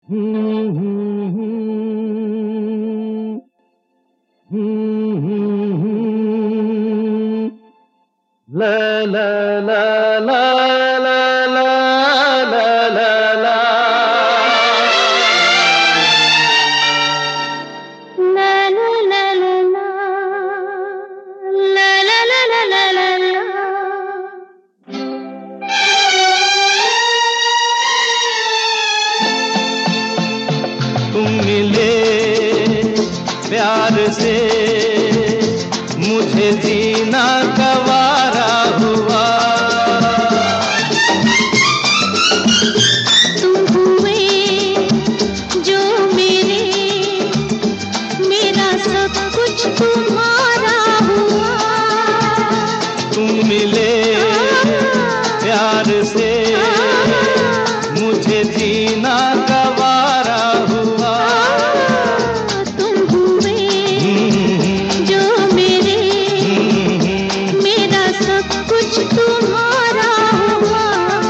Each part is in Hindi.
ला ला ला ला ला ला ला ला ला तुम मिले प्यार से मुझे जीना गवारा हुआ। तुम हुए जो मेरे, मेरा सब कुछ तुम्हारा हुआ। तुम मिले प्यार से मुझे जीना गवारा हुआ। तुम हुए जो मेरे, मेरा सब कुछ तुम्हारा हुआ।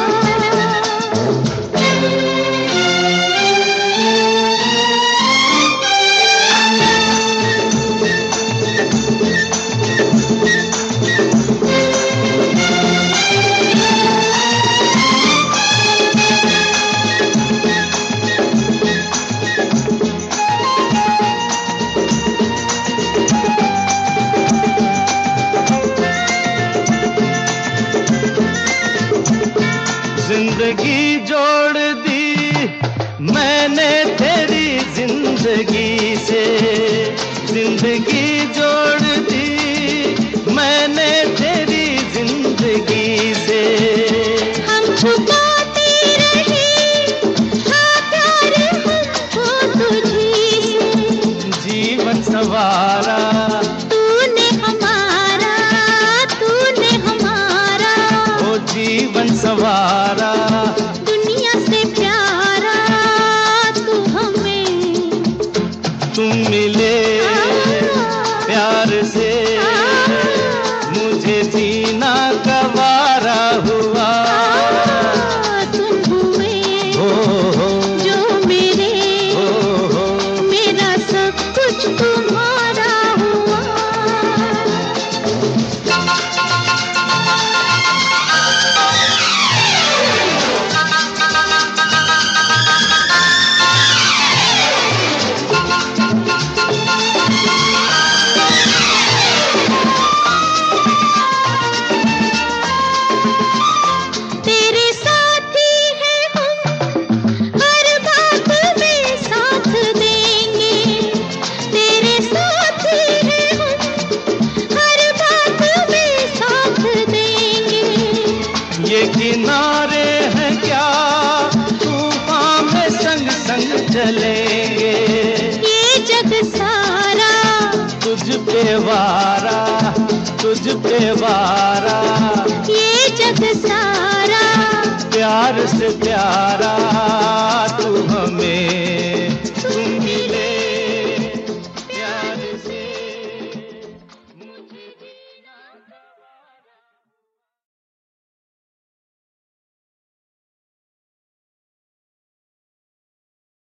जिंदगी जोड़ दी मैंने तेरी जिंदगी से, जिंदगी जोड़ दी मैंने तेरी जिंदगी से। हम छुपाते रहे हाँ प्यार हमको तुझी से। जीवन सवारा तूने हमारा, तूने हमारा। ओ जीवन सवारा, दुनिया से प्यारा तू हमें। तुम मिले प्यार से मुझे जीना गवारा हुआ। तुम हुए जो मेरे, मेरा सब कुछ तुम्हारा हुआ। तेरे साथी हैं हम, हर बात में साथ देंगे। तेरे साथी हैं हम, हर बात में साथ देंगे। ये किनारे हैं क्या तूफान में संग संग चलेंगे। ये जग सारा तुझ पे वारा, तुझ पे वारा, ये जग सारा प्यार से प्यारा